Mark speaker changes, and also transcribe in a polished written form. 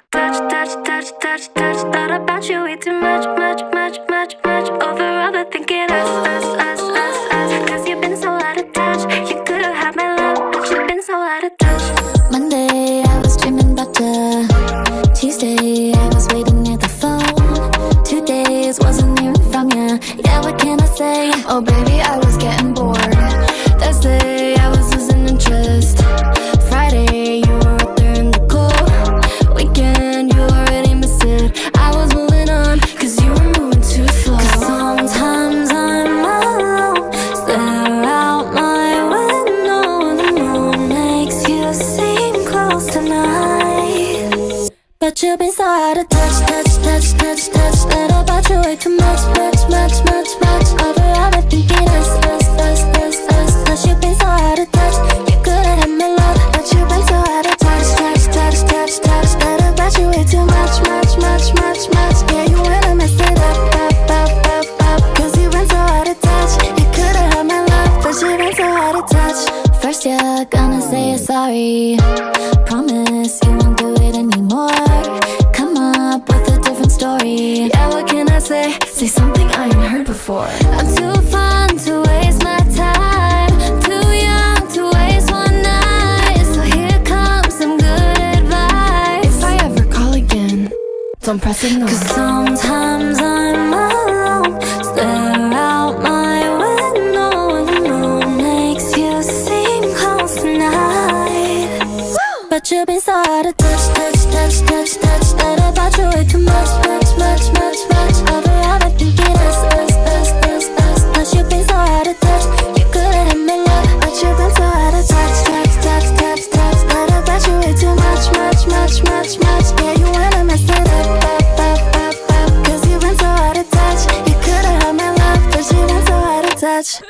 Speaker 1: touch, touch, touch, touch, touch. Thought about you way too much, much, much, much, much. Overthinking us. Cause you've been so out of touch. You could've had my love, but you've been so out of touch.
Speaker 2: Monday, I was dreaming about you. Tuesday, I was waiting near the phone. 2 days, wasn't hearing from you. Yeah, what can I say? Oh baby, I was getting bored. Thursday, I was losing interest. Friday, you were up there in the cold. Weekend, you already missed it. I was moving on, cause you were moving too slow. Cause sometimes I'm alone, stare out my window. The moon makes you seem close tonight, but you've been so out of touch, touch, touch, touch, touch. Thought about you way too much, much, much, much, much. Overthinking us. Cause you've been so out of touch. You could've had my love, but you've been so out of touch, touch, touch, touch, touch. Thought about you way too much, much, much, much, much. Yeah, you wanna mess it up. Cause you've been so out of touch. You could've had my love, but you've been so out of touch. First you're gonna say you're sorry. Promise you won't do it anymore. Come up with a different story. Yeah, what can I say? Say something I ain't heard before. I'm too fun to waste my time. Too young to waste one night. So here comes some good advice. If I ever call again, don't press it no. Cause sometimes I'm alone, stare out my window. The moon makes you seem close tonight, but you've been so out of touch, touch, touch, touch, touch. Thought about you way too much, much, much, much, much. Overthinking us. Cause you've been so out of touch. You could've had my love, but you've been so out of touch, touch, touch, touch, touch. Thought about you way too much, much, much, much, much. Yeah, you wanna mess it up. Cause you've been so out of touch. You could've had my love, but you've been so out of touch.